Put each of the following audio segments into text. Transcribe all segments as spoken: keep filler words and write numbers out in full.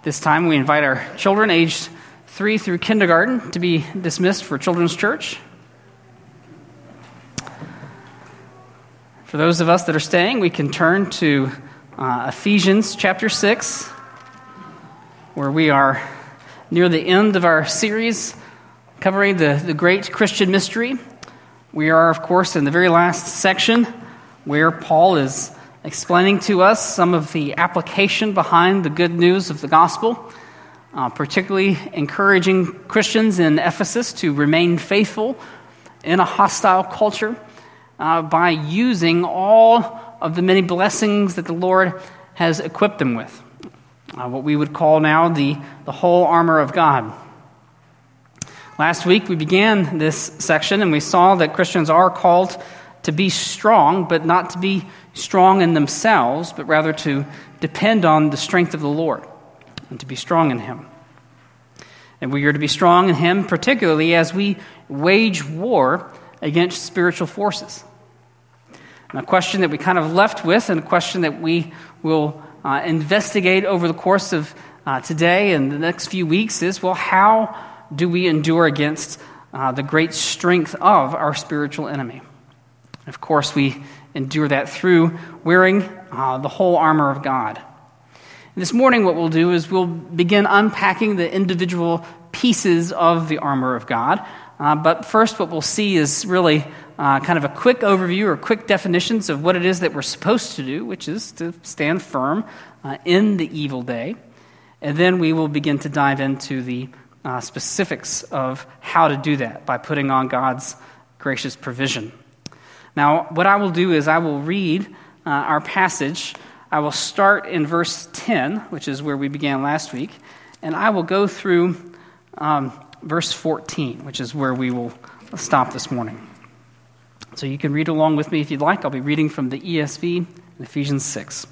This time we invite our children aged three through kindergarten to be dismissed for Children's Church. For those of us that are staying, we can turn to uh, Ephesians chapter six, where we are near the end of our series covering the, the great Christian mystery. We are, of course, in the very last section where Paul is explaining to us some of the application behind the good news of the gospel, uh, particularly encouraging Christians in Ephesus to remain faithful in a hostile culture uh, by using all of the many blessings that the Lord has equipped them with, uh, what we would call now the, the whole armor of God. Last week we began this section and we saw that Christians are called to be strong, but not to be strong in themselves, but rather to depend on the strength of the Lord and to be strong in Him. And we are to be strong in Him, particularly as we wage war against spiritual forces. And a question that we kind of left with, and a question that we will uh, investigate over the course of uh, today and the next few weeks is, well, how do we endure against uh, the great strength of our spiritual enemy? And of course, we endure that through wearing uh, the whole armor of God. And this morning, what we'll do is we'll begin unpacking the individual pieces of the armor of God. Uh, but first, what we'll see is really uh, kind of a quick overview or quick definitions of what it is that we're supposed to do, which is to stand firm uh, in the evil day. And then we will begin to dive into the uh, specifics of how to do that by putting on God's gracious provision. Now, what I will do is I will read uh, our passage. I will start in verse ten, which is where we began last week, and I will go through um, verse fourteen, which is where we will stop this morning. So you can read along with me if you'd like. I'll be reading from the E S V in Ephesians six.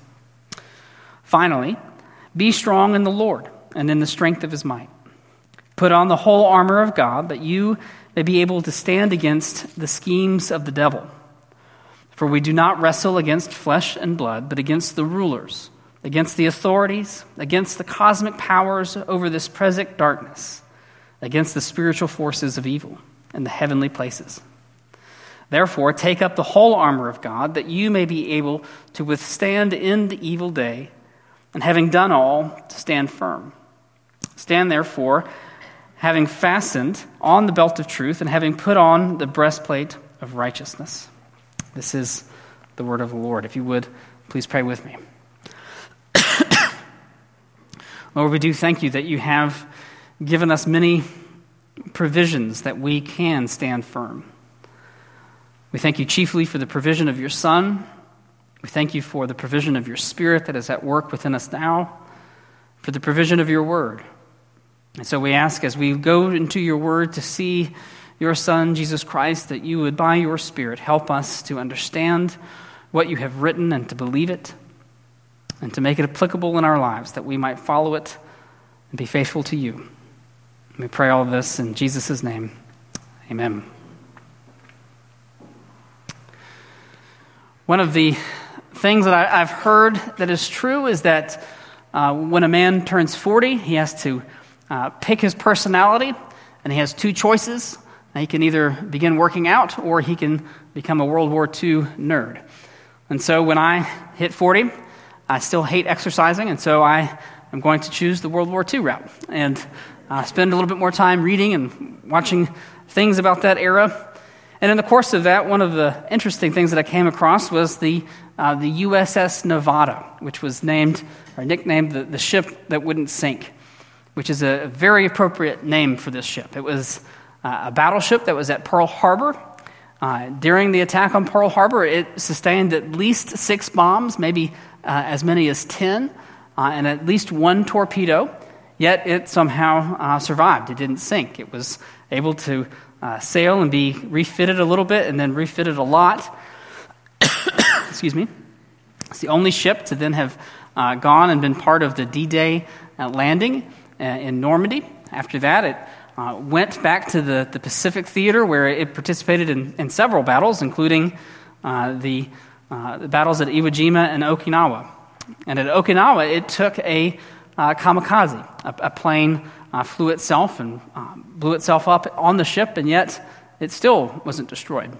Finally, be strong in the Lord and in the strength of His might. Put on the whole armor of God, that you may be able to stand against the schemes of the devil. For we do not wrestle against flesh and blood, but against the rulers, against the authorities, against the cosmic powers over this present darkness, against the spiritual forces of evil in the heavenly places. Therefore, take up the whole armor of God, that you may be able to withstand in the evil day, and having done all, to stand firm. Stand therefore, having fastened on the belt of truth, and having put on the breastplate of righteousness. This is the word of the Lord. If you would, please pray with me. Lord, we do thank you that you have given us many provisions that we can stand firm. We thank you chiefly for the provision of your Son. We thank you for the provision of your Spirit that is at work within us now, for the provision of your word. And so we ask, as we go into your word to see your Son, Jesus Christ, that you would, by your Spirit, help us to understand what you have written and to believe it and to make it applicable in our lives, that we might follow it and be faithful to you. And we pray all of this in Jesus' name. Amen. One of the things that I, I've heard that is true is that uh, when a man turns forty, he has to uh, pick his personality, and he has two choices. He can either begin working out or he can become a World War Two nerd. And so when I hit forty, I still hate exercising, and so I am going to choose the World War Two route and uh, spend a little bit more time reading and watching things about that era. And in the course of that, one of the interesting things that I came across was the uh, the U S S Nevada, which was named or nicknamed the, the ship that wouldn't sink, which is a very appropriate name for this ship. It was Uh, a battleship that was at Pearl Harbor. Uh, during the attack on Pearl Harbor, it sustained at least six bombs, maybe uh, as many as ten, uh, and at least one torpedo, yet it somehow uh, survived. It didn't sink. It was able to uh, sail and be refitted a little bit and then refitted a lot. Excuse me. It's the only ship to then have uh, gone and been part of the D-Day uh, landing uh, in Normandy. After that, it Uh, went back to the, the Pacific Theater, where it participated in, in several battles, including uh, the, uh, the battles at Iwo Jima and Okinawa. And at Okinawa, it took a uh, kamikaze. A, a plane uh, flew itself and uh, blew itself up on the ship, and yet it still wasn't destroyed.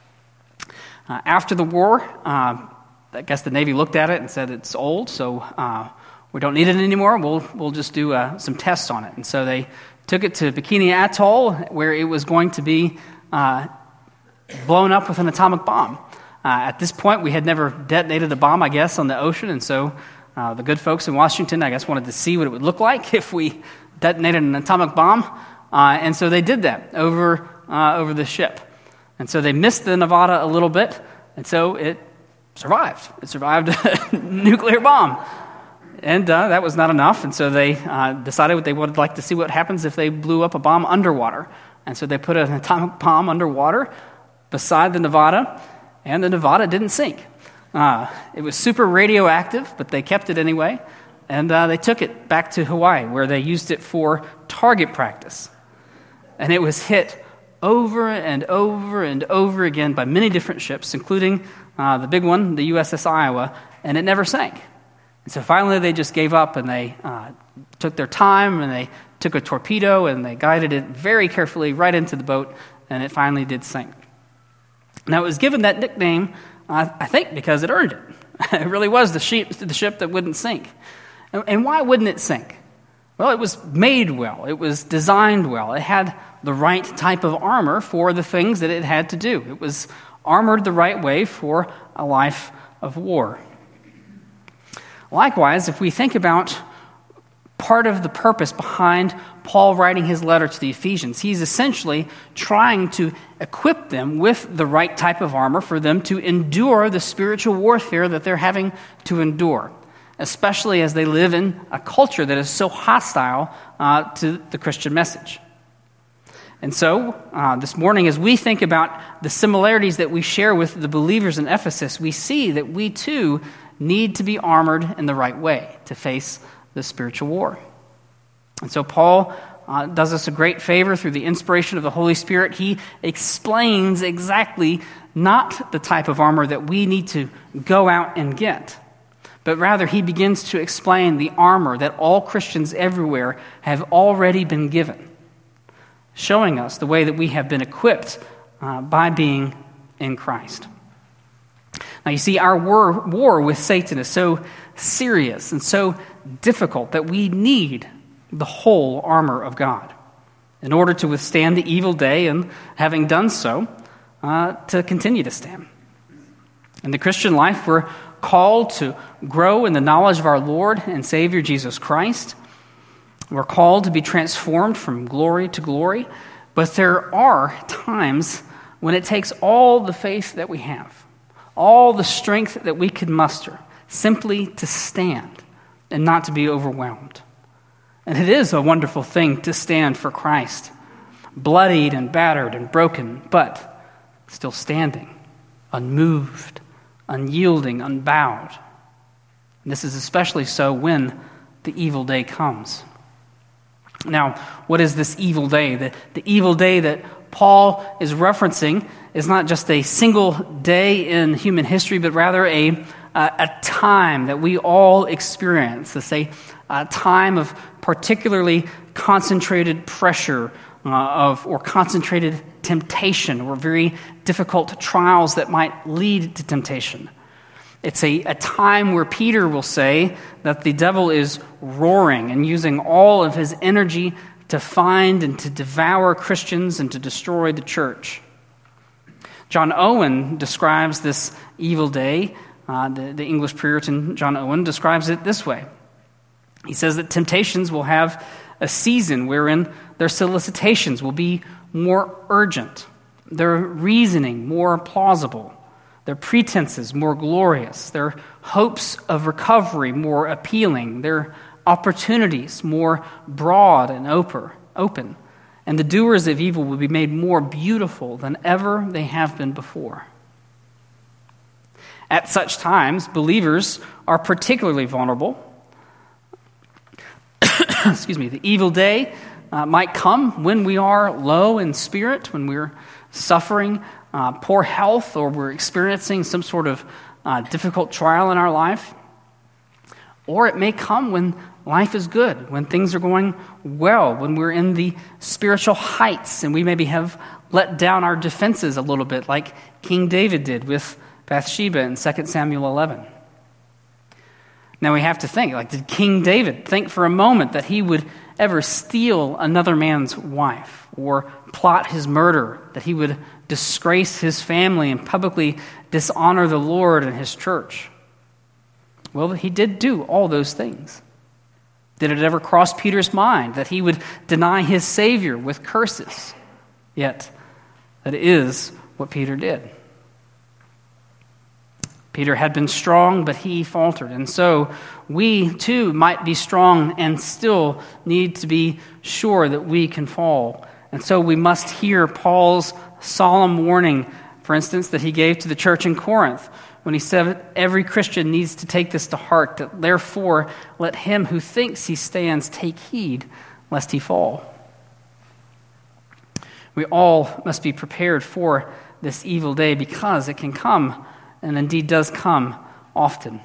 Uh, after the war, uh, I guess the Navy looked at it and said it's old, so uh, we don't need it anymore. We'll we'll just do uh, some tests on it. And so they took it to Bikini Atoll, where it was going to be uh, blown up with an atomic bomb. Uh, at this point, we had never detonated a bomb, I guess, on the ocean, and so uh, the good folks in Washington, I guess, wanted to see what it would look like if we detonated an atomic bomb, uh, and so they did that over uh, over the ship. And so they missed the Nevada a little bit, and so it survived. It survived a nuclear bomb. And uh, that was not enough, and so they uh, decided they would like to see what happens if they blew up a bomb underwater. And so they put an atomic bomb underwater beside the Nevada, and the Nevada didn't sink. Uh, it was super radioactive, but they kept it anyway, and uh, they took it back to Hawaii, where they used it for target practice. And it was hit over and over and over again by many different ships, including uh, the big one, the U S S Iowa, and it never sank. And so finally they just gave up, and they uh, took their time, and they took a torpedo, and they guided it very carefully right into the boat, and it finally did sink. Now, it was given that nickname, uh, I think, because it earned it. It really was the ship, the ship that wouldn't sink. And, and why wouldn't it sink? Well, it was made well. It was designed well. It had the right type of armor for the things that it had to do. It was armored the right way for a life of war. Likewise, if we think about part of the purpose behind Paul writing his letter to the Ephesians, he's essentially trying to equip them with the right type of armor for them to endure the spiritual warfare that they're having to endure, especially as they live in a culture that is so hostile uh, to the Christian message. And so, uh, this morning, as we think about the similarities that we share with the believers in Ephesus, we see that we too need to be armored in the right way to face the spiritual war. And so Paul uh, does us a great favor through the inspiration of the Holy Spirit. He explains exactly not the type of armor that we need to go out and get, but rather he begins to explain the armor that all Christians everywhere have already been given, showing us the way that we have been equipped uh, by being in Christ. Now, you see, our war, war with Satan is so serious and so difficult that we need the whole armor of God in order to withstand the evil day and, having done so, uh, to continue to stand. In the Christian life, we're called to grow in the knowledge of our Lord and Savior Jesus Christ. We're called to be transformed from glory to glory, but there are times when it takes all the faith that we have, all the strength that we could muster, simply to stand and not to be overwhelmed. And it is a wonderful thing to stand for Christ, bloodied and battered and broken, but still standing, unmoved, unyielding, unbowed. And this is especially so when the evil day comes. Now, what is this evil day? The, the evil day that Paul is referencing is not just a single day in human history, but rather a, uh, a time that we all experience. It's a, a time of particularly concentrated pressure uh, of or concentrated temptation or very difficult trials that might lead to temptation. It's a, a time where Peter will say that the devil is roaring and using all of his energy to find and to devour Christians and to destroy the church. John Owen describes this evil day, uh, the, the English Puritan John Owen describes it this way. He says that temptations will have a season wherein their solicitations will be more urgent, their reasoning more plausible, their pretenses more glorious, their hopes of recovery more appealing, their opportunities more broad and open, and the doers of evil will be made more beautiful than ever they have been before. At such times, believers are particularly vulnerable. Excuse me, the evil day uh, might come when we are low in spirit, when we're suffering uh, poor health, or we're experiencing some sort of uh, difficult trial in our life. Or it may come when life is good, when things are going well, when we're in the spiritual heights and we maybe have let down our defenses a little bit, like King David did with Bathsheba in Second Samuel eleven. Now we have to think, like, did King David think for a moment that he would ever steal another man's wife or plot his murder, that he would disgrace his family and publicly dishonor the Lord and his church? Well, he did do all those things. Did it ever cross Peter's mind that he would deny his Savior with curses? Yet, that is what Peter did. Peter had been strong, but he faltered. And so we too might be strong and still need to be sure that we can fall. And so we must hear Paul's solemn warning, for instance, that he gave to the church in Corinth, when he said every Christian needs to take this to heart, that therefore let him who thinks he stands take heed lest he fall. We all must be prepared for this evil day because it can come, and indeed does come often.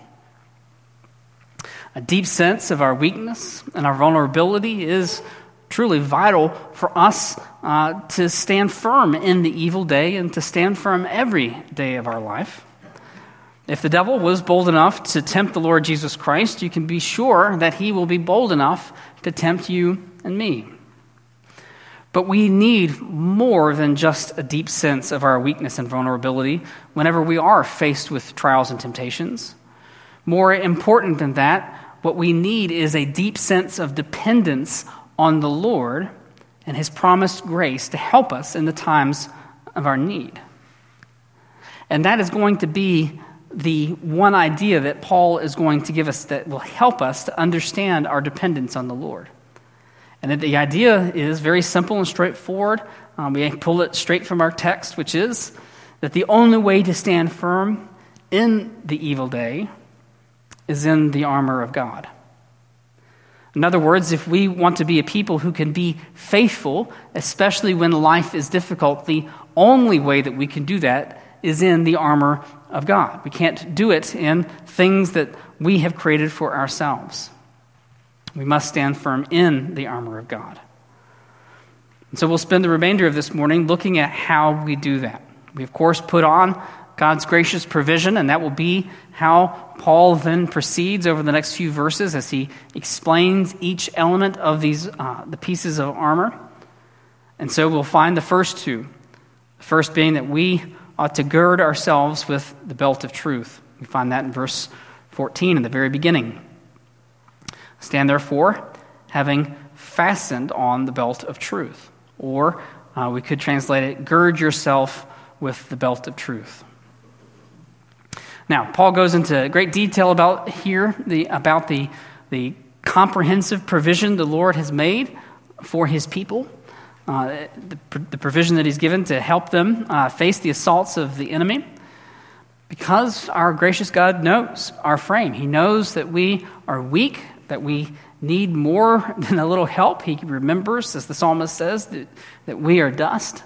A deep sense of our weakness and our vulnerability is truly vital for us uh, to stand firm in the evil day and to stand firm every day of our life. If the devil was bold enough to tempt the Lord Jesus Christ, you can be sure that he will be bold enough to tempt you and me. But we need more than just a deep sense of our weakness and vulnerability whenever we are faced with trials and temptations. More important than that, what we need is a deep sense of dependence on the Lord and his promised grace to help us in the times of our need. And that is going to be the one idea that Paul is going to give us that will help us to understand our dependence on the Lord. And the idea is very simple and straightforward. Um, we pull it straight from our text, which is that the only way to stand firm in the evil day is in the armor of God. In other words, if we want to be a people who can be faithful, especially when life is difficult, the only way that we can do that is in the armor of God. We can't do it in things that we have created for ourselves. We must stand firm in the armor of God. And so we'll spend the remainder of this morning looking at how we do that. We, of course, put on God's gracious provision, and that will be how Paul then proceeds over the next few verses as he explains each element of these uh, the pieces of armor. And so we'll find the first two. The first being that we ought to gird ourselves with the belt of truth. We find that in verse fourteen in the very beginning. Stand therefore, having fastened on the belt of truth. Or uh, we could translate it, gird yourself with the belt of truth. Now, Paul goes into great detail about here, the about the, the comprehensive provision the Lord has made for his people, uh, the, the provision that he's given to help them uh, face the assaults of the enemy. Because our gracious God knows our frame. He knows that we are weak, that we need more than a little help. He remembers, as the psalmist says, that, that we are dust.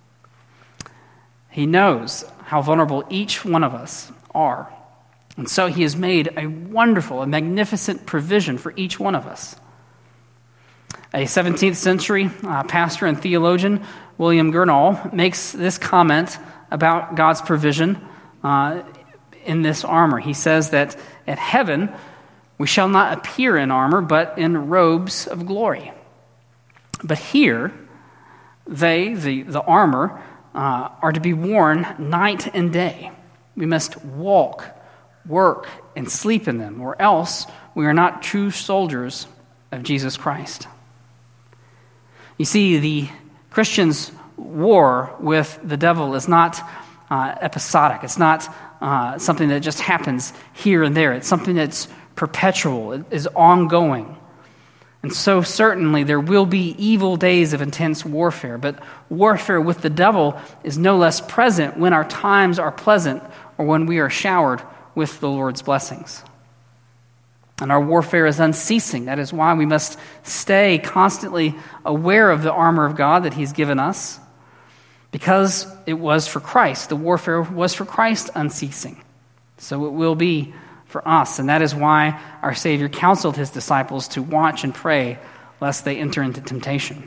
He knows how vulnerable each one of us are. And so he has made a wonderful, a magnificent provision for each one of us. A seventeenth century uh, pastor and theologian, William Gurnall, makes this comment about God's provision uh, in this armor. He says that at heaven, we shall not appear in armor, but in robes of glory. But here, they, the, the armor, uh, are to be worn night and day. We must walk, work, and sleep in them, or else we are not true soldiers of Jesus Christ. You see, the Christian's war with the devil is not uh, episodic. It's not uh, something that just happens here and there. It's something that's perpetual. It is ongoing. And so certainly there will be evil days of intense warfare, but warfare with the devil is no less present when our times are pleasant or when we are showered with the Lord's blessings. And our warfare is unceasing. That is why we must stay constantly aware of the armor of God that he's given us, because it was for Christ. The warfare was for Christ unceasing. So it will be for us. And that is why our Savior counseled his disciples to watch and pray lest they enter into temptation.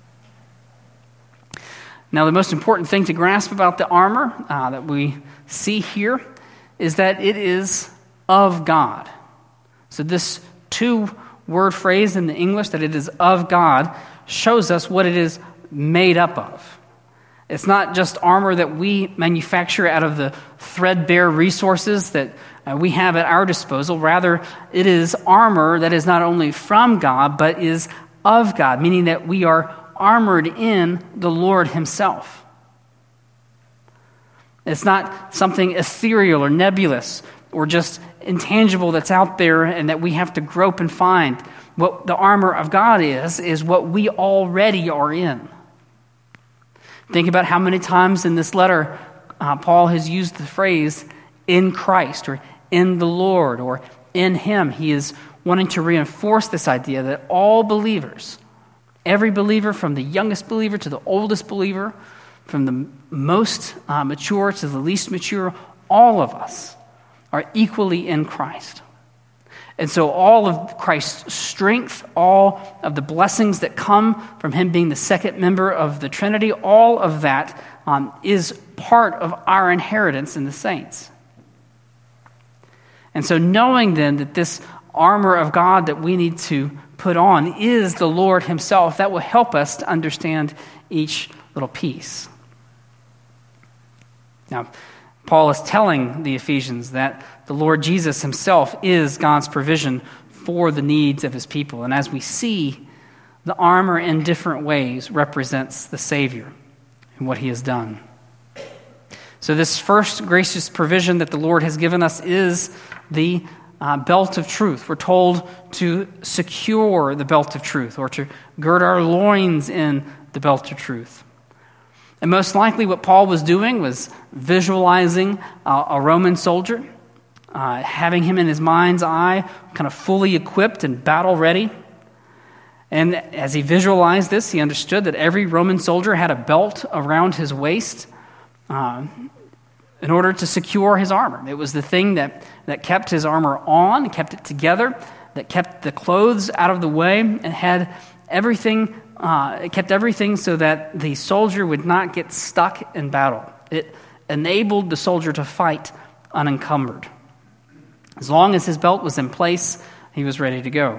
Now, the most important thing to grasp about the armor uh, that we see here is that it is of God. So this two-word phrase in the English, that it is of God, shows us what it is made up of. It's not just armor that we manufacture out of the threadbare resources that uh, we have at our disposal. Rather, it is armor that is not only from God, but is of God, meaning that we are armored in the Lord himself. It's not something ethereal or nebulous or just intangible that's out there and that we have to grope and find. What the armor of God is, is what we already are in. Think about how many times in this letter uh, Paul has used the phrase in Christ or in the Lord or in him. He is wanting to reinforce this idea that all believers, every believer from the youngest believer to the oldest believer, from the most uh, mature to the least mature, all of us are equally in Christ. And so all of Christ's strength, all of the blessings that come from him being the second member of the Trinity, all of that um, is part of our inheritance in the saints. And so knowing then that this armor of God that we need to put on is the Lord himself, that will help us to understand each little piece. Now, Paul is telling the Ephesians that the Lord Jesus himself is God's provision for the needs of his people. And as we see, the armor in different ways represents the Savior and what he has done. So this first gracious provision that the Lord has given us is the uh, belt of truth. We're told to secure the belt of truth or to gird our loins in the belt of truth. And most likely what Paul was doing was visualizing uh, a Roman soldier, uh, having him in his mind's eye, kind of fully equipped and battle ready. And as he visualized this, he understood that every Roman soldier had a belt around his waist uh, in order to secure his armor. It was the thing that, that kept his armor on, kept it together, that kept the clothes out of the way, and had everything Uh, it kept everything so that the soldier would not get stuck in battle. It enabled the soldier to fight unencumbered. As long as his belt was in place, he was ready to go.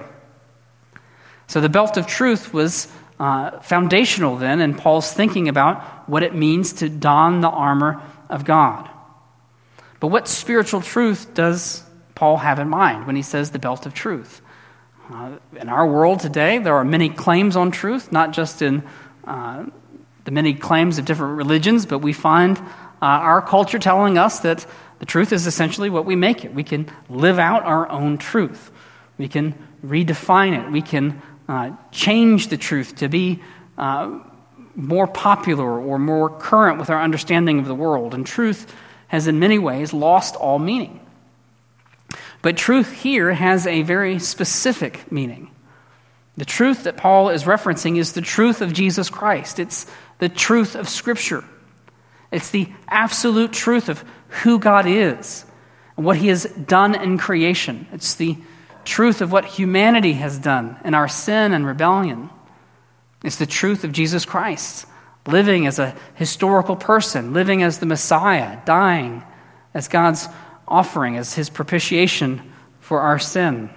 So the belt of truth was uh, foundational then in Paul's thinking about what it means to don the armor of God. But what spiritual truth does Paul have in mind when he says the belt of truth? Uh, in our world today, there are many claims on truth, not just in uh, the many claims of different religions, but we find uh, our culture telling us that the truth is essentially what we make it. We can live out our own truth. We can redefine it. We can uh, change the truth to be uh, more popular or more current with our understanding of the world. And truth has in many ways lost all meaning. But truth here has a very specific meaning. The truth that Paul is referencing is the truth of Jesus Christ. It's the truth of Scripture. It's the absolute truth of who God is and what he has done in creation. It's the truth of what humanity has done in our sin and rebellion. It's the truth of Jesus Christ, living as a historical person, living as the Messiah, dying as God's offering, as his propitiation for our sin.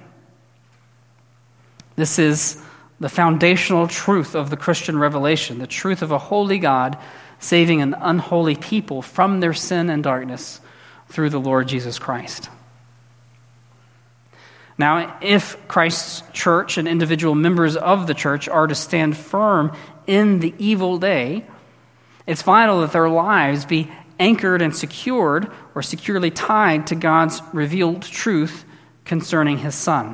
This is the foundational truth of the Christian revelation, the truth of a holy God saving an unholy people from their sin and darkness through the Lord Jesus Christ. Now, if Christ's church and individual members of the church are to stand firm in the evil day, it's vital that their lives be anchored and secured or securely tied to God's revealed truth concerning his Son.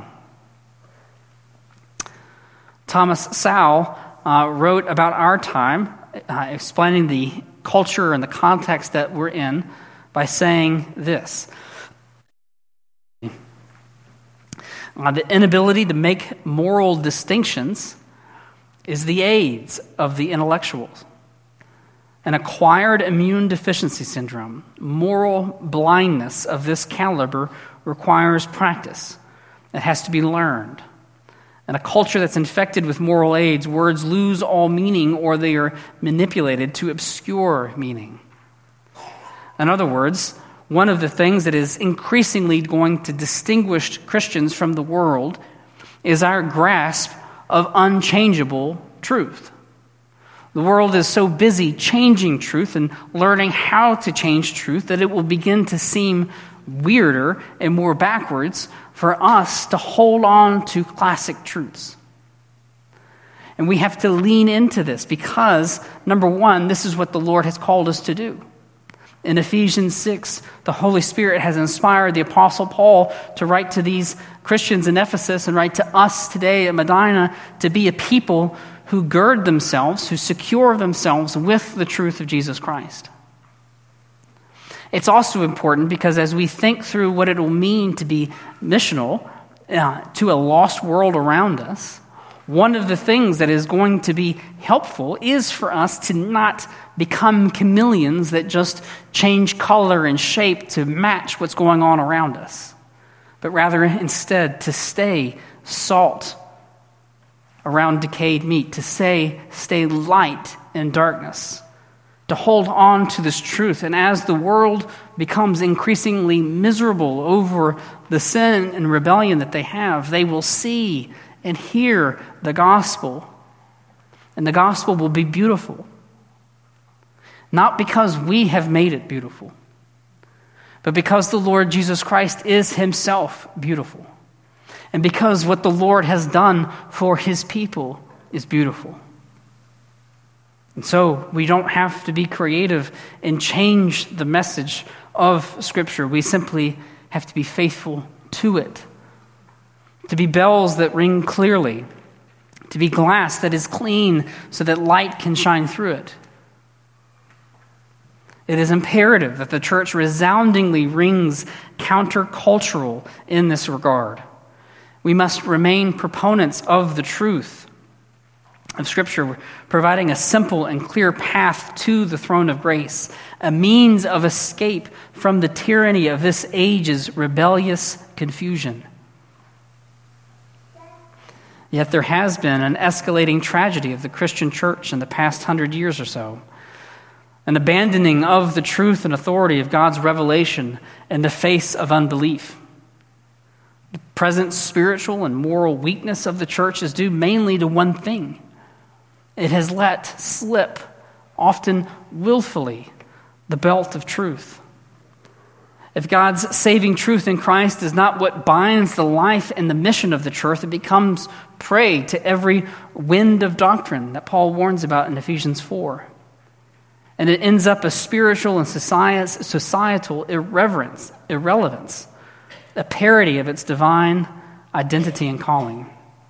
Thomas Sowell uh, wrote about our time, uh, explaining the culture and the context that we're in by saying this. Uh, the inability to make moral distinctions is the AIDS of the intellectuals. An acquired immune deficiency syndrome, moral blindness of this caliber requires practice. It has to be learned. In a culture that's infected with moral aids, words lose all meaning or they are manipulated to obscure meaning. In other words, one of the things that is increasingly going to distinguish Christians from the world is our grasp of unchangeable truth. The world is so busy changing truth and learning how to change truth that it will begin to seem weirder and more backwards for us to hold on to classic truths. And we have to lean into this because, number one, this is what the Lord has called us to do. In Ephesians six, the Holy Spirit has inspired the Apostle Paul to write to these Christians in Ephesus and write to us today at Medina to be a people who gird themselves, who secure themselves with the truth of Jesus Christ. It's also important because as we think through what it will mean to be missional uh, to a lost world around us, one of the things that is going to be helpful is for us to not become chameleons that just change color and shape to match what's going on around us, but rather instead to stay salt around decayed meat, to say, stay light in darkness, to hold on to this truth. And as the world becomes increasingly miserable over the sin and rebellion that they have, they will see and hear the gospel. And the gospel will be beautiful. Not because we have made it beautiful, but because the Lord Jesus Christ is himself beautiful. And because what the Lord has done for his people is beautiful. And so we don't have to be creative and change the message of Scripture. We simply have to be faithful to it. To be bells that ring clearly. To be glass that is clean so that light can shine through it. It is imperative that the church resoundingly rings countercultural in this regard. We must remain proponents of the truth of Scripture, providing a simple and clear path to the throne of grace, a means of escape from the tyranny of this age's rebellious confusion. Yet there has been an escalating tragedy of the Christian church in the past hundred years or so, an abandoning of the truth and authority of God's revelation in the face of unbelief. The present spiritual and moral weakness of the church is due mainly to one thing. It has let slip, often willfully, the belt of truth. If God's saving truth in Christ is not what binds the life and the mission of the church, it becomes prey to every wind of doctrine that Paul warns about in Ephesians four. And it ends up a spiritual and societal irreverence, irrelevance, a parody of its divine identity and calling.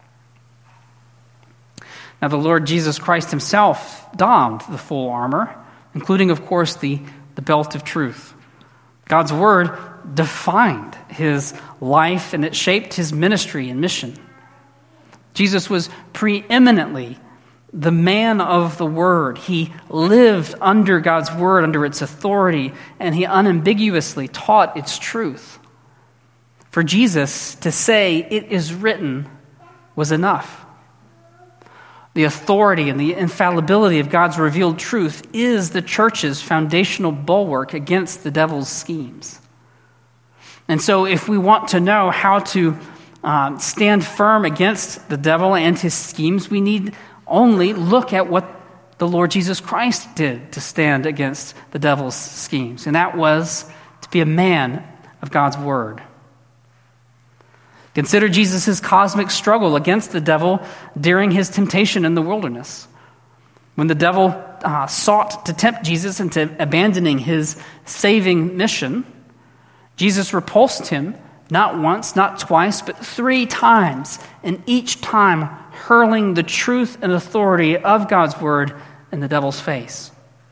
Now, the Lord Jesus Christ himself donned the full armor, including, of course, the, the belt of truth. God's word defined his life and it shaped his ministry and mission. Jesus was preeminently the man of the word. He lived under God's word, under its authority, and he unambiguously taught its truth. For Jesus to say, "It is written," was enough. The authority and the infallibility of God's revealed truth is the church's foundational bulwark against the devil's schemes. And so if we want to know how to uh, stand firm against the devil and his schemes, we need only look at what the Lord Jesus Christ did to stand against the devil's schemes. And that was to be a man of God's word. Consider Jesus' cosmic struggle against the devil during his temptation in the wilderness. When the devil uh, sought to tempt Jesus into abandoning his saving mission, Jesus repulsed him not once, not twice, but three times, and each time hurling the truth and authority of God's word in the devil's face.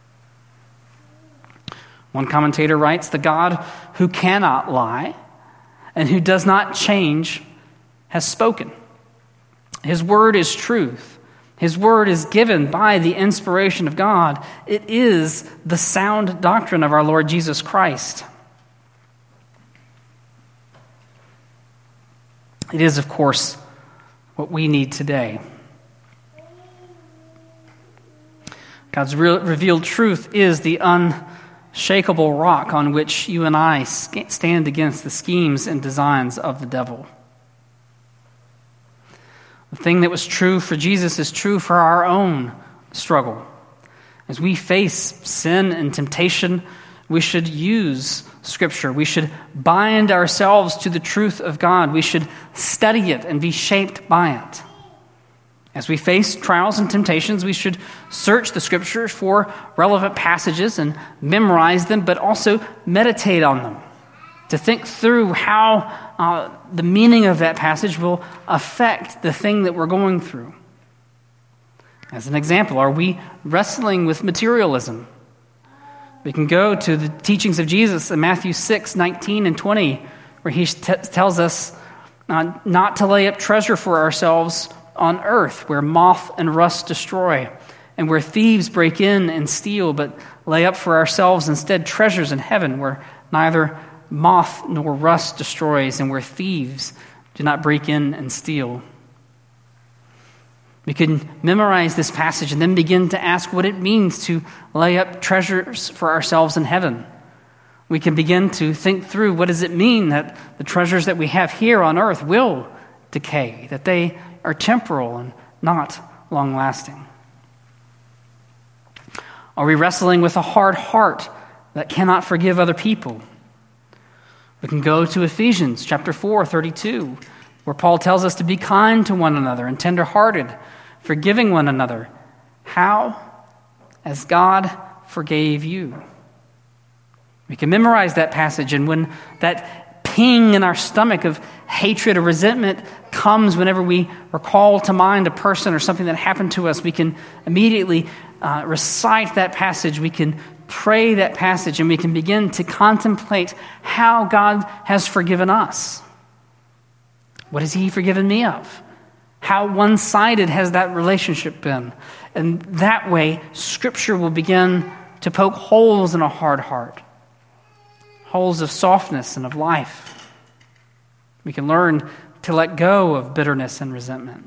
One commentator writes, "The God who cannot lie and who does not change has spoken. His word is truth. His word is given by the inspiration of God. It is the sound doctrine of our Lord Jesus Christ." It is, of course, what we need today. God's re- revealed truth is the unshakable rock on which you and I stand against the schemes and designs of the devil. The thing that was true for Jesus is true for our own struggle. As we face sin and temptation, we should use Scripture. We should bind ourselves to the truth of God. We should study it and be shaped by it. As we face trials and temptations, we should search the Scriptures for relevant passages and memorize them, but also meditate on them, to think through how uh, the meaning of that passage will affect the thing that we're going through. As an example, are we wrestling with materialism? We can go to the teachings of Jesus in Matthew six, nineteen and twenty, where he t- tells us uh, not to lay up treasure for ourselves on earth, where moth and rust destroy, and where thieves break in and steal, but lay up for ourselves instead treasures in heaven, where neither moth nor rust destroys, and where thieves do not break in and steal. We can memorize this passage and then begin to ask what it means to lay up treasures for ourselves in heaven. We can begin to think through, what does it mean that the treasures that we have here on earth will decay, that they are temporal and not long-lasting? Are we wrestling with a hard heart that cannot forgive other people? We can go to Ephesians chapter four, thirty-two, where Paul tells us to be kind to one another and tender-hearted, forgiving one another. How? As God forgave you. We can memorize that passage, and when that ping in our stomach of hatred or resentment comes whenever we recall to mind a person or something that happened to us, we can immediately uh, recite that passage. We can pray that passage, and we can begin to contemplate how God has forgiven us. What has He forgiven me of? How one-sided has that relationship been? And that way, Scripture will begin to poke holes in a hard heart, holes of softness and of life. We can learn to let go of bitterness and resentment.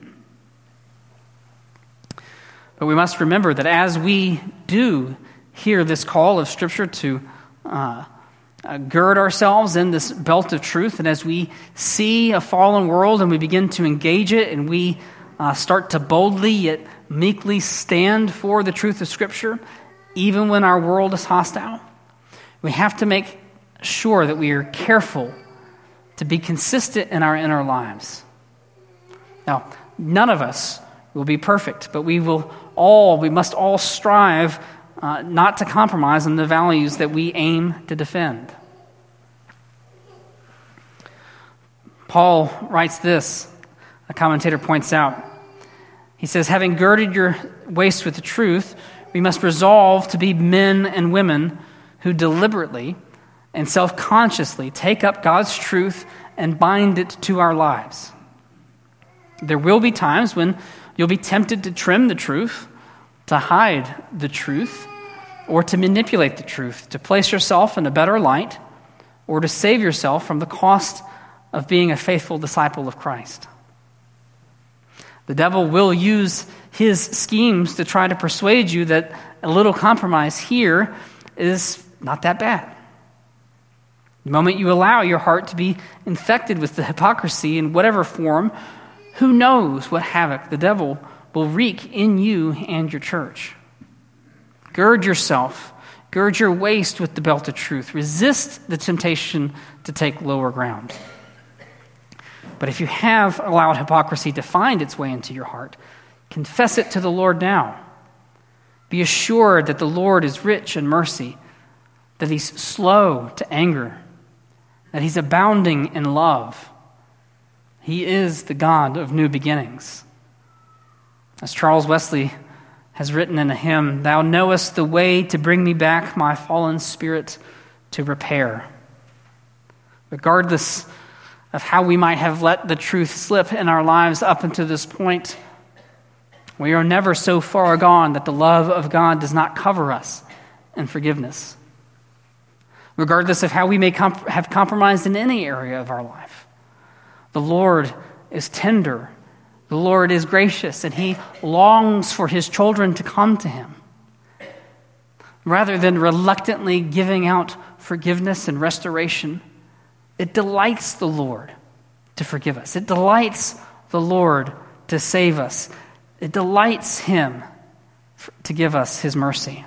But we must remember that as we do hear this call of Scripture to uh, uh, gird ourselves in this belt of truth, and as we see a fallen world and we begin to engage it, and we uh, start to boldly yet meekly stand for the truth of Scripture, even when our world is hostile, we have to make sure that we are careful to be consistent in our inner lives. Now, none of us will be perfect, but we will all, we must all strive uh, not to compromise on the values that we aim to defend. Paul writes this, a commentator points out. He says, having girded your waist with the truth, we must resolve to be men and women who deliberately and self-consciously take up God's truth and bind it to our lives. There will be times when you'll be tempted to trim the truth, to hide the truth, or to manipulate the truth, to place yourself in a better light, or to save yourself from the cost of being a faithful disciple of Christ. The devil will use his schemes to try to persuade you that a little compromise here is not that bad. The moment you allow your heart to be infected with the hypocrisy in whatever form, who knows what havoc the devil will wreak in you and your church. Gird yourself, gird your waist with the belt of truth. Resist the temptation to take lower ground. But if you have allowed hypocrisy to find its way into your heart, confess it to the Lord now. Be assured that the Lord is rich in mercy, that He's slow to anger, that He's abounding in love. He is the God of new beginnings. As Charles Wesley has written in a hymn, "Thou knowest the way to bring me back my fallen spirit to repair." Regardless of how we might have let the truth slip in our lives up until this point, we are never so far gone that the love of God does not cover us in forgiveness. Regardless of how we may comp- have compromised in any area of our life, the Lord is tender. The Lord is gracious, and he longs for his children to come to him. Rather than reluctantly giving out forgiveness and restoration, it delights the Lord to forgive us. It delights the Lord to save us. It delights him to give us his mercy.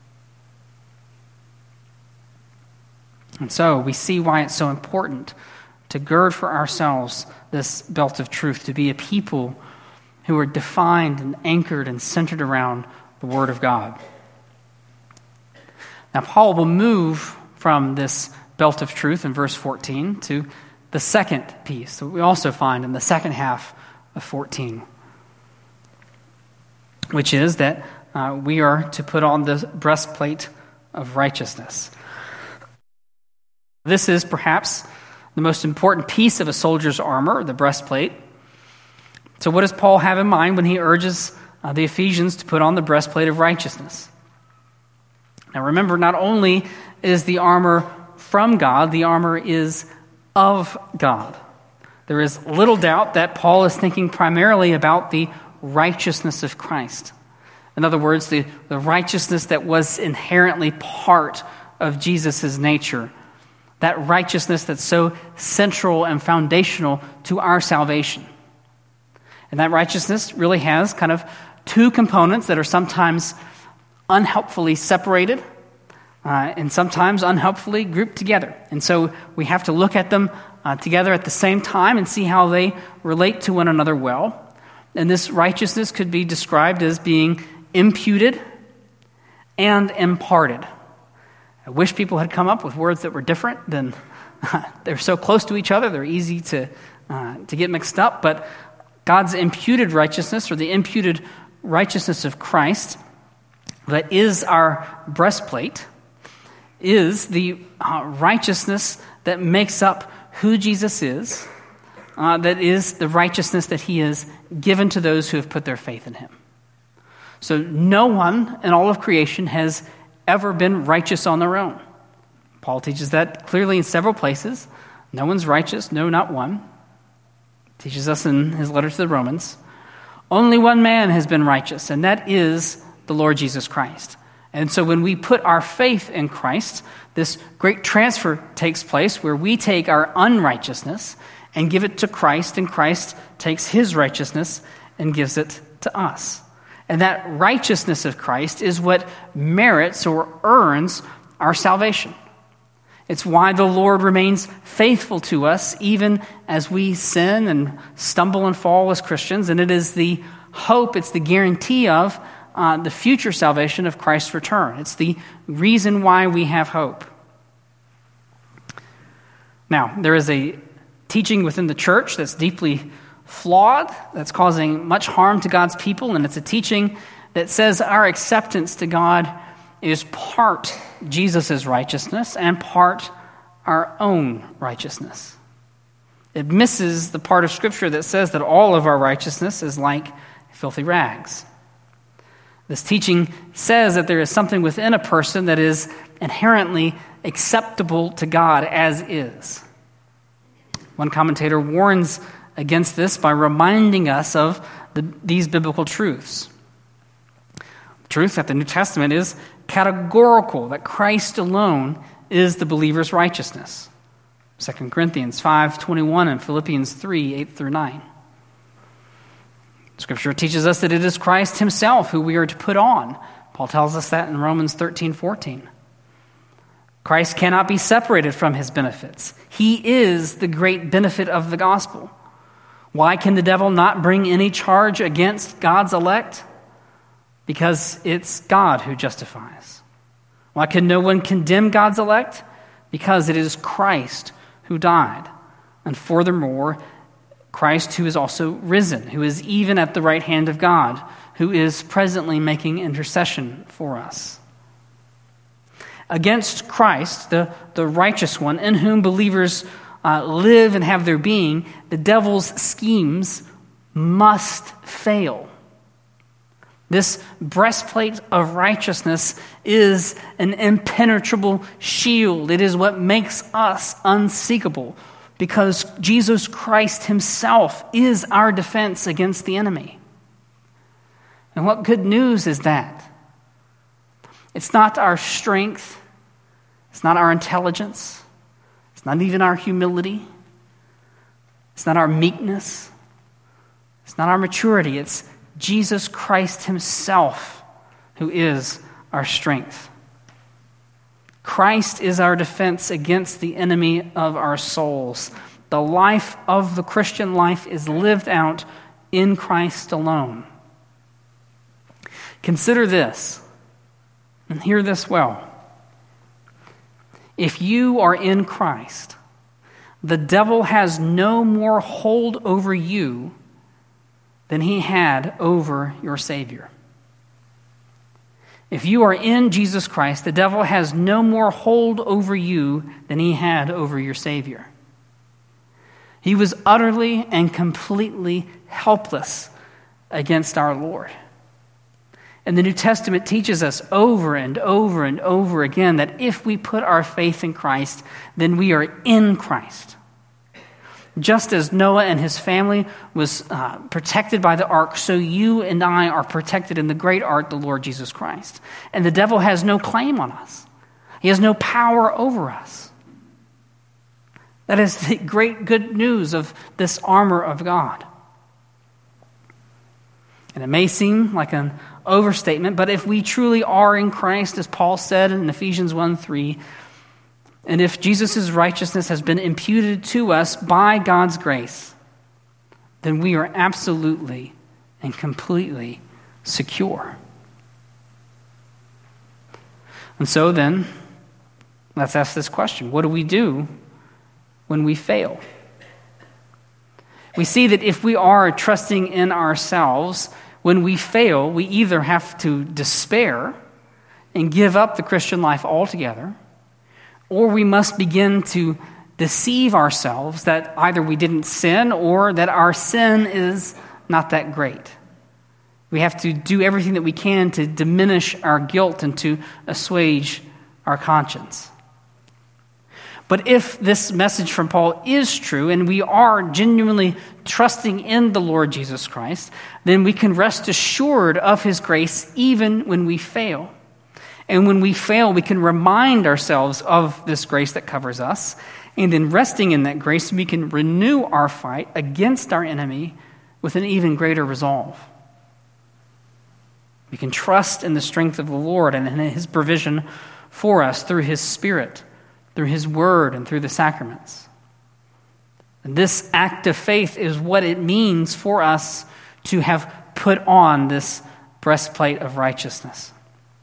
And so we see why it's so important to gird for ourselves this belt of truth, to be a people who are defined and anchored and centered around the Word of God. Now, Paul will move from this belt of truth in verse fourteen to the second piece that we also find in the second half of fourteen, which is that uh, we are to put on the breastplate of righteousness. This is perhaps the most important piece of a soldier's armor, the breastplate. So what does Paul have in mind when he urges uh, the Ephesians to put on the breastplate of righteousness? Now remember, not only is the armor from God, the armor is of God. There is little doubt that Paul is thinking primarily about the righteousness of Christ. In other words, the, the righteousness that was inherently part of Jesus' nature. That righteousness that's so central and foundational to our salvation. And that righteousness really has kind of two components that are sometimes unhelpfully separated uh, and sometimes unhelpfully grouped together. And so we have to look at them uh, together at the same time and see how they relate to one another well. And this righteousness could be described as being imputed and imparted. I wish people had come up with words that were different. Than uh, they're so close to each other, they're easy to uh, to get mixed up. But God's imputed righteousness, or the imputed righteousness of Christ, that is our breastplate, is the uh, righteousness that makes up who Jesus is, uh, that is the righteousness that he has given to those who have put their faith in him. So no one in all of creation has ever been righteous on their own. Paul teaches that clearly in several places. No one's righteous, no, not one. Teaches us in his letter to the Romans. Only one man has been righteous, and that is the Lord Jesus Christ. And so when we put our faith in Christ, this great transfer takes place where we take our unrighteousness and give it to Christ, and Christ takes his righteousness and gives it to us. And that righteousness of Christ is what merits or earns our salvation. It's why the Lord remains faithful to us even as we sin and stumble and fall as Christians. And it is the hope, it's the guarantee of uh, the future salvation of Christ's return. It's the reason why we have hope. Now, there is a teaching within the church that's deeply flawed, that's causing much harm to God's people, and it's a teaching that says our acceptance to God is part Jesus' righteousness and part our own righteousness. It misses the part of Scripture that says that all of our righteousness is like filthy rags. This teaching says that there is something within a person that is inherently acceptable to God as is. One commentator warns against this by reminding us of the, these biblical truths. The truth that the New Testament is categorical, that Christ alone is the believer's righteousness. Second Corinthians five twenty-one and Philippians three eight through nine. Scripture teaches us that it is Christ himself who we are to put on. Paul tells us that in Romans thirteen fourteen. Christ cannot be separated from his benefits. He is the great benefit of the gospel. Why can the devil not bring any charge against God's elect? Because it's God who justifies. Why can no one condemn God's elect? Because it is Christ who died. And furthermore, Christ who is also risen, who is even at the right hand of God, who is presently making intercession for us. Against Christ, the, the righteous one, in whom believers uh, live and have their being, the devil's schemes must fail. This breastplate of righteousness is an impenetrable shield. It is what makes us unseekable, because Jesus Christ himself is our defense against the enemy. And what good news is that? It's not our strength. It's not our intelligence. It's not even our humility. It's not our meekness. It's not our maturity. It's Jesus Christ himself who is our strength. Christ is our defense against the enemy of our souls. The life of the Christian life is lived out in Christ alone. Consider this, and hear this well. If you are in Christ, the devil has no more hold over you than he had over your Savior. If you are in Jesus Christ, the devil has no more hold over you than he had over your Savior. He was utterly and completely helpless against our Lord. And the New Testament teaches us over and over and over again that if we put our faith in Christ, then we are in Christ. Just as Noah and his family was uh, protected by the ark, so you and I are protected in the great ark, the Lord Jesus Christ. And the devil has no claim on us. He has no power over us. That is the great good news of this armor of God. And it may seem like an overstatement, but if we truly are in Christ, as Paul said in Ephesians one three, and if Jesus' righteousness has been imputed to us by God's grace, then we are absolutely and completely secure. And so then, let's ask this question. What do we do when we fail? We see that if we are trusting in ourselves, when we fail, we either have to despair and give up the Christian life altogether, or we must begin to deceive ourselves that either we didn't sin or that our sin is not that great. We have to do everything that we can to diminish our guilt and to assuage our conscience. But if this message from Paul is true and we are genuinely trusting in the Lord Jesus Christ, then we can rest assured of his grace even when we fail. And when we fail, we can remind ourselves of this grace that covers us. And in resting in that grace, we can renew our fight against our enemy with an even greater resolve. We can trust in the strength of the Lord and in his provision for us through his Spirit, through his word, and through the sacraments. And this act of faith is what it means for us to have put on this breastplate of righteousness.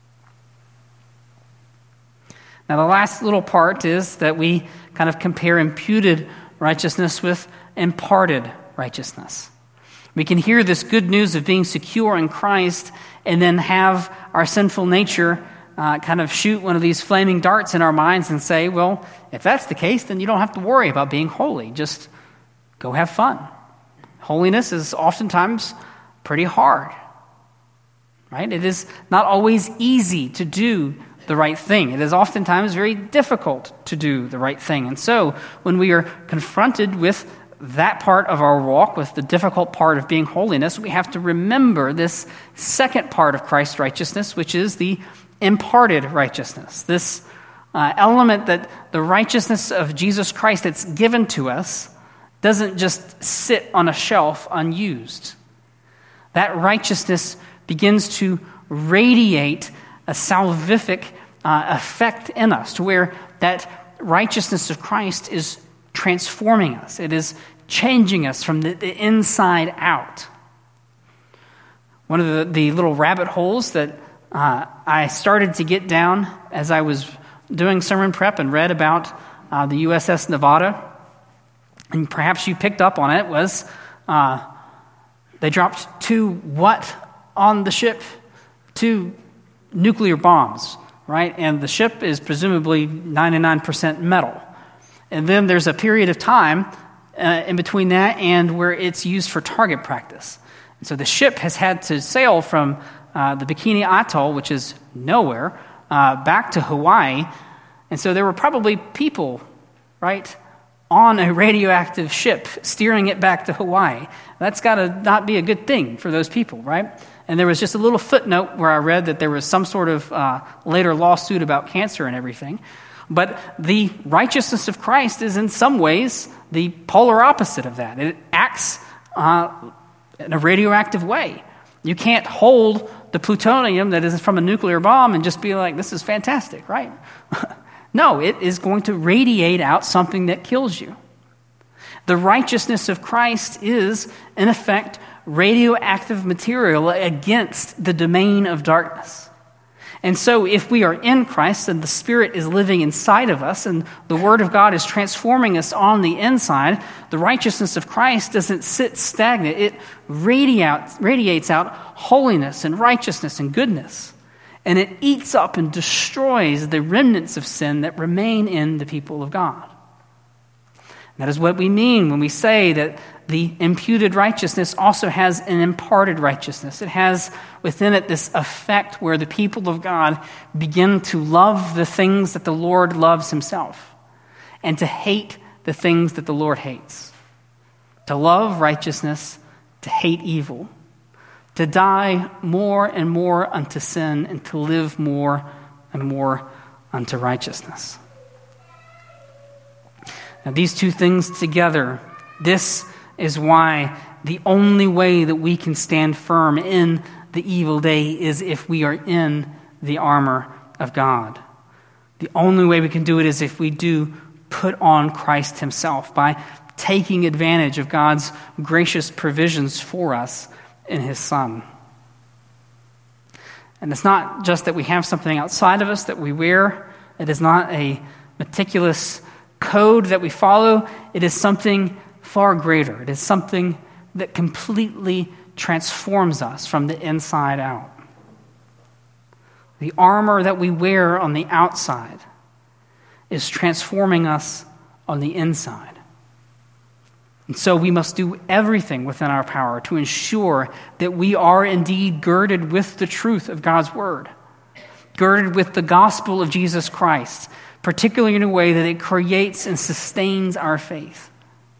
Now, the last little part is that we kind of compare imputed righteousness with imparted righteousness. We can hear this good news of being secure in Christ and then have our sinful nature uh, kind of shoot one of these flaming darts in our minds and say, well, if that's the case, then you don't have to worry about being holy. Just go have fun. Holiness is oftentimes pretty hard, right? It is not always easy to do the right thing. It is oftentimes very difficult to do the right thing. And so when we are confronted with that part of our walk, with the difficult part of being holiness, we have to remember this second part of Christ's righteousness, which is the imparted righteousness. This uh, element that the righteousness of Jesus Christ that's given to us doesn't just sit on a shelf unused. That righteousness begins to radiate a salvific uh, effect in us, to where that righteousness of Christ is transforming us. It is changing us from the, the inside out. One of the, the little rabbit holes that uh, I started to get down as I was doing sermon prep and read about uh, the U S S Nevada, and perhaps you picked up on it, was uh, they dropped two what on the ship? Two nuclear bombs, right? And the ship is presumably ninety-nine percent metal. And then there's a period of time uh, in between that and where it's used for target practice. And so the ship has had to sail from uh, the Bikini Atoll, which is nowhere, uh, back to Hawaii. And so there were probably people, right, on a radioactive ship, steering it back to Hawaii. That's got to not be a good thing for those people, right? And there was just a little footnote where I read that there was some sort of uh, later lawsuit about cancer and everything. But the righteousness of Christ is in some ways the polar opposite of that. It acts uh, in a radioactive way. You can't hold the plutonium that is from a nuclear bomb and just be like, this is fantastic, right? No, it is going to radiate out something that kills you. The righteousness of Christ is, in effect, radioactive material against the domain of darkness. And so if we are in Christ and the Spirit is living inside of us and the Word of God is transforming us on the inside, the righteousness of Christ doesn't sit stagnant. It radiates, radiates out holiness and righteousness and goodness. And it eats up and destroys the remnants of sin that remain in the people of God. That is what we mean when we say that the imputed righteousness also has an imparted righteousness. It has within it this effect where the people of God begin to love the things that the Lord loves himself and to hate the things that the Lord hates. To love righteousness, to hate evil. To die more and more unto sin and to live more and more unto righteousness. Now, these two things together, this is why the only way that we can stand firm in the evil day is if we are in the armor of God. The only way we can do it is if we do put on Christ himself by taking advantage of God's gracious provisions for us in his Son. And it's not just that we have something outside of us that we wear. It is not a meticulous code that we follow. It is something far greater. It is something that completely transforms us from the inside out. The armor that we wear on the outside is transforming us on the inside. And so we must do everything within our power to ensure that we are indeed girded with the truth of God's word, girded with the gospel of Jesus Christ, particularly in a way that it creates and sustains our faith.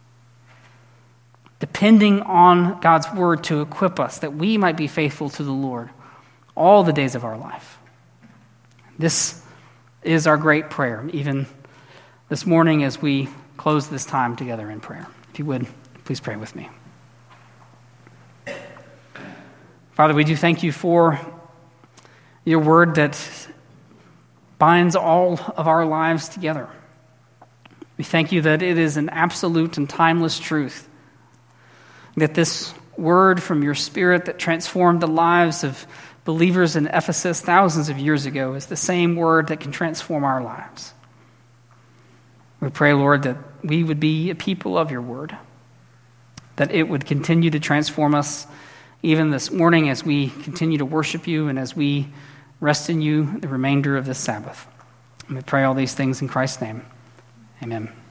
Depending on God's word to equip us, that we might be faithful to the Lord all the days of our life. This is our great prayer, even this morning as we close this time together in prayer. If you would, please pray with me. Father, we do thank you for your word that binds all of our lives together. We thank you that it is an absolute and timeless truth, that this word from your Spirit that transformed the lives of believers in Ephesus thousands of years ago is the same word that can transform our lives. We pray, Lord, that we would be a people of your word, that it would continue to transform us even this morning as we continue to worship you and as we rest in you the remainder of this Sabbath. And we pray all these things in Christ's name. Amen.